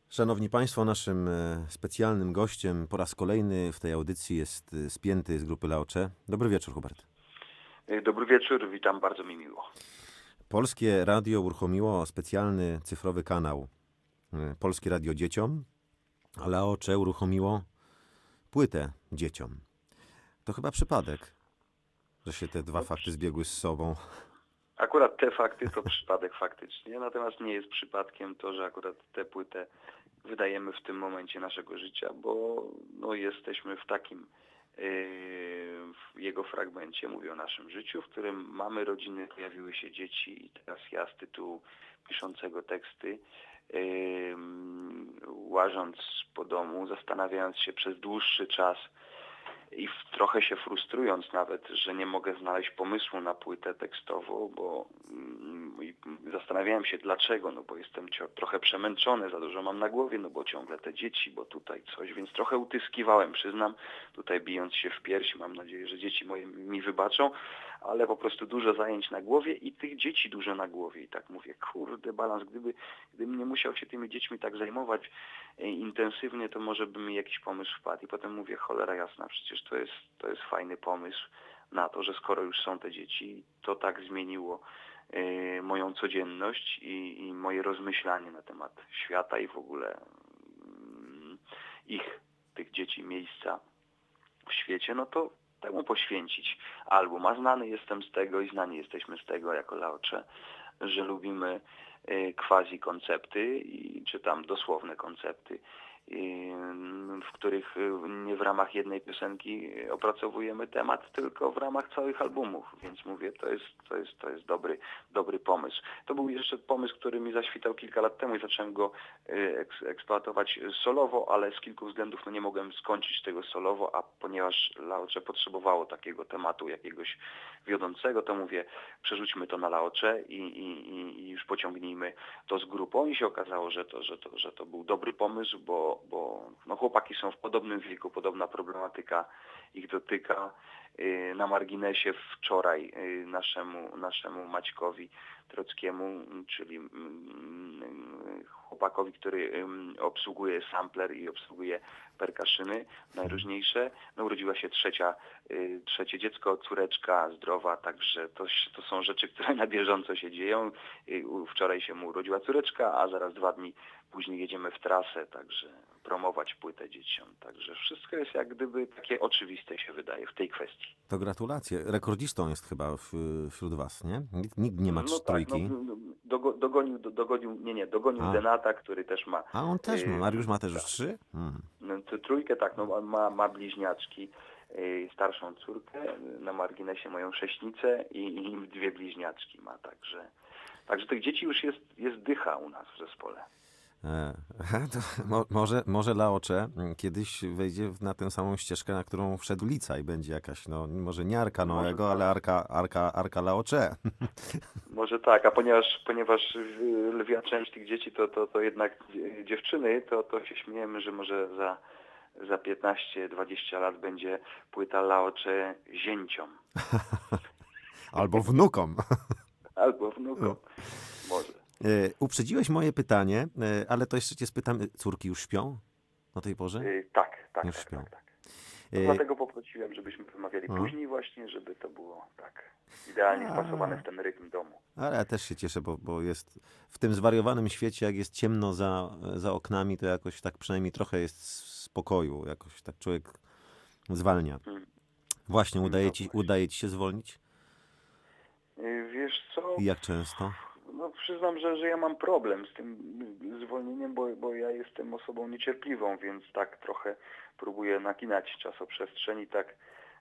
Szanowni Państwo, naszym specjalnym gościem po raz kolejny w tej audycji jest Spięty z grupy Laocze. Dobry wieczór, Hubert. Dobry wieczór, witam, bardzo mi miło. Polskie Radio uruchomiło specjalny cyfrowy kanał Polskie Radio Dzieciom, a Laocze uruchomiło płytę dzieciom. To chyba przypadek, że się te dwa fakty zbiegły z sobą. Akurat te fakty to przypadek faktycznie, natomiast nie jest przypadkiem to, że akurat tę płytę wydajemy w tym momencie naszego życia, bo jesteśmy w takim w jego fragmencie, mówię o naszym życiu, w którym mamy rodziny, pojawiły się dzieci i teraz ja z tytułu piszącego teksty, łażąc po domu, zastanawiając się przez dłuższy czas i trochę się frustrując nawet, że nie mogę znaleźć pomysłu na płytę tekstową, bo zastanawiałem się dlaczego, bo jestem trochę przemęczony, za dużo mam na głowie, bo ciągle te dzieci, bo tutaj coś, więc trochę utyskiwałem, przyznam, tutaj bijąc się w piersi, mam nadzieję, że dzieci moje mi wybaczą, ale po prostu dużo zajęć na głowie i tych dzieci dużo na głowie i tak mówię, kurde balans, gdybym nie musiał się tymi dziećmi tak zajmować intensywnie, to może by mi jakiś pomysł wpadł i potem mówię, cholera jasna, przecież to jest fajny pomysł na to, że skoro już są te dzieci, to tak zmieniło moją codzienność i moje rozmyślanie na temat świata i w ogóle tych dzieci, miejsca w świecie, to temu poświęcić album. A znany jestem z tego i znani jesteśmy z tego jako Laocze, że lubimy quasi koncepty, czy tam dosłowne koncepty, w których nie w ramach jednej piosenki opracowujemy temat, tylko w ramach całych albumów. Więc mówię, to jest dobry pomysł. To był jeszcze pomysł, który mi zaświtał kilka lat temu i zacząłem go eksploatować solowo, ale z kilku względów nie mogłem skończyć tego solowo, a ponieważ Laocze potrzebowało takiego tematu jakiegoś wiodącego, to mówię, przerzućmy to na Laocze i już pociągnijmy to z grupą i się okazało, że to był dobry pomysł, bo chłopaki są w podobnym wieku, podobna problematyka ich dotyka. Na marginesie wczoraj naszemu Maćkowi Trockiemu, czyli chłopakowi, który obsługuje sampler i obsługuje perkuszyny najróżniejsze, urodziła się trzecie dziecko, córeczka zdrowa, także to są rzeczy, które na bieżąco się dzieją. Wczoraj się mu urodziła córeczka, a zaraz 2 dni później jedziemy w trasę, także promować płytę dzieciom. Także wszystko jest jak gdyby takie oczywiste się wydaje w tej kwestii. To gratulacje. Rekordzistą jest chyba wśród was, nie? Nikt nie ma trójki. Dogonił Denata, który też ma. A on też ma. Mariusz ma też już 3? Trójkę, tak, ma bliźniaczki. Starszą córkę, na marginesie moją sześnicę i 2 bliźniaczki ma, także tych dzieci już jest dycha u nas w zespole. Może Laocze kiedyś wejdzie na tę samą ścieżkę, na którą wszedł Lica i będzie jakaś, może nie Arka Noego, ale Arka Laocze. Może tak, a ponieważ lwia część tych dzieci to jednak dziewczyny, to się śmiejemy, że może za 15-20 lat będzie płyta Laocze zięciom. Albo wnukom. Albo wnukom, może. Uprzedziłeś moje pytanie, ale to jeszcze cię spytam, córki już śpią o tej porze? Tak. Już śpią. Tak. Dlatego poprosiłem, żebyśmy wymawiali później właśnie, żeby to było tak idealnie wpasowane w ten rytm domu. Ale ja też się cieszę, bo jest w tym zwariowanym świecie, jak jest ciemno za oknami, to jakoś tak przynajmniej trochę jest spokoju, jakoś tak człowiek zwalnia. Właśnie, udaje ci się zwolnić? Wiesz co? I jak często? Przyznam, że ja mam problem z tym zwolnieniem, bo ja jestem osobą niecierpliwą, więc tak trochę próbuję naginać czasoprzestrzeń i tak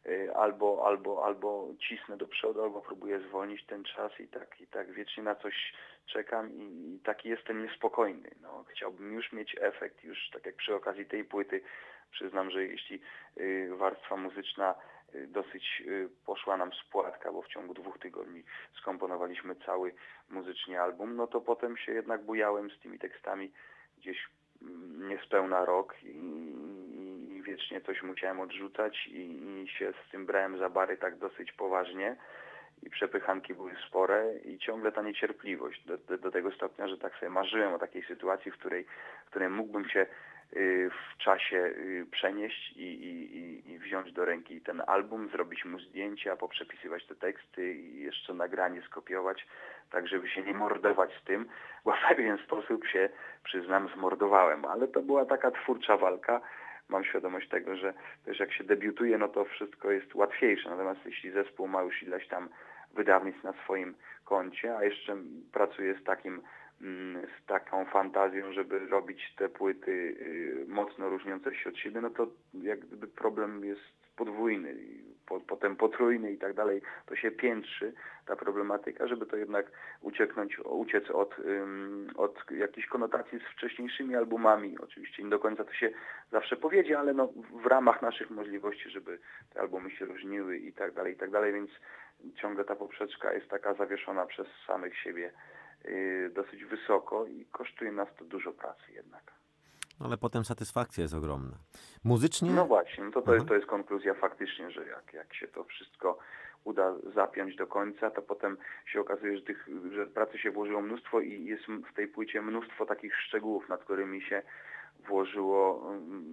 albo cisnę do przodu, albo próbuję zwolnić ten czas i tak wiecznie na coś czekam i taki jestem niespokojny. Chciałbym już mieć efekt, już tak jak przy okazji tej płyty. Przyznam, że jeśli warstwa muzyczna dosyć poszła nam z płatka, bo w ciągu 2 tygodni skomponowaliśmy cały muzycznie album, to potem się jednak bujałem z tymi tekstami gdzieś niespełna rok i wiecznie coś musiałem odrzucać i się z tym brałem za bary tak dosyć poważnie. i przepychanki były spore i ciągle ta niecierpliwość do tego stopnia, że tak sobie marzyłem o takiej sytuacji, w której mógłbym się w czasie przenieść i wziąć do ręki ten album, zrobić mu zdjęcia, poprzepisywać te teksty i jeszcze nagranie skopiować, tak żeby się nie mordować z tym, bo w pewien sposób się, przyznam, zmordowałem. Ale to była taka twórcza walka. Mam świadomość tego, że też jak się debiutuje, no to wszystko jest łatwiejsze. Natomiast jeśli zespół ma już ileś tam wydawnictw na swoim koncie, a jeszcze pracuje z taką fantazją, żeby robić te płyty mocno różniące się od siebie, no to jak gdyby problem jest podwójny, potem potrójny i tak dalej. To się piętrzy, ta problematyka, żeby to jednak uciec od jakichś konotacji z wcześniejszymi albumami. Oczywiście nie do końca to się zawsze powiedzie, ale no w ramach naszych możliwości, żeby te albumy się różniły i tak dalej, więc ciągle ta poprzeczka jest taka zawieszona przez samych siebie dosyć wysoko i kosztuje nas to dużo pracy jednak. Ale potem satysfakcja jest ogromna. Muzycznie? No właśnie, no to jest konkluzja faktycznie, że jak się to wszystko uda zapiąć do końca, to potem się okazuje, że pracy się włożyło mnóstwo i jest w tej płycie mnóstwo takich szczegółów, nad którymi się włożyło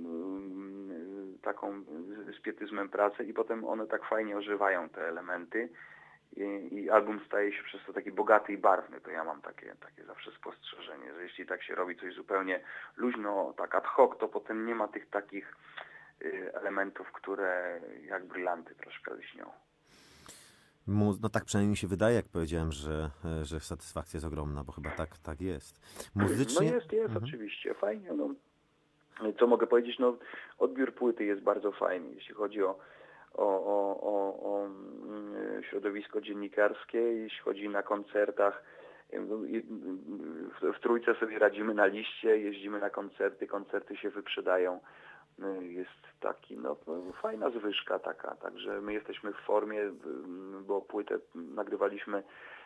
taką z pietyzmem pracę i potem one tak fajnie ożywają, te elementy. I album staje się przez to taki bogaty i barwny. To ja mam takie zawsze spostrzeżenie, że jeśli tak się robi coś zupełnie luźno, tak ad hoc, to potem nie ma tych takich elementów, które jak brylanty troszkę lśnią. No tak przynajmniej mi się wydaje, jak powiedziałem, że satysfakcja jest ogromna, bo chyba tak jest. Muzycznie? No jest oczywiście. Fajnie. No. Co mogę powiedzieć? No, odbiór płyty jest bardzo fajny, jeśli chodzi o środowisko dziennikarskie, jeśli chodzi na koncertach. W trójce sobie radzimy na liście, jeździmy na koncerty się wyprzedają. Jest taki, fajna zwyżka taka, także my jesteśmy w formie, bo płytę nagrywaliśmy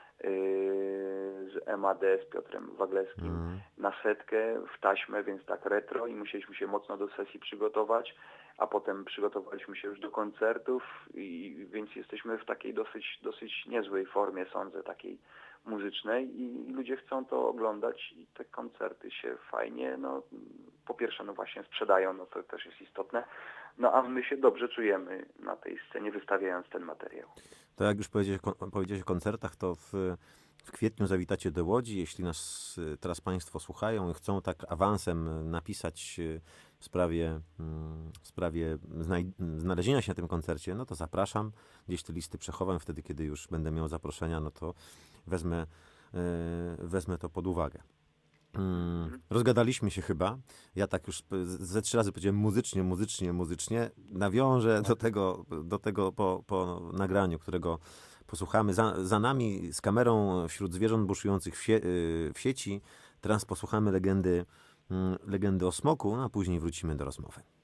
z MAD, z Piotrem Waglewskim na setkę w taśmę, więc tak retro i musieliśmy się mocno do sesji przygotować, a potem przygotowaliśmy się już do koncertów więc jesteśmy w takiej dosyć niezłej formie, sądzę, takiej muzycznej i ludzie chcą to oglądać i te koncerty się fajnie, po pierwsze właśnie sprzedają, to też jest istotne, a my się dobrze czujemy na tej scenie, wystawiając ten materiał. To jak już powiedziałeś o koncertach, to w kwietniu zawitacie do Łodzi. Jeśli nas teraz Państwo słuchają i chcą tak awansem napisać w sprawie znalezienia się na tym koncercie, no to zapraszam. Gdzieś te listy przechowam, wtedy kiedy już będę miał zaproszenia, no to wezmę to pod uwagę. Rozgadaliśmy się chyba. Ja tak już ze 3 razy powiedziałem muzycznie. Nawiążę do tego po nagraniu, którego posłuchamy. Za nami z kamerą wśród zwierząt buszujących w sieci. Teraz posłuchamy legendy o smoku, a później wrócimy do rozmowy.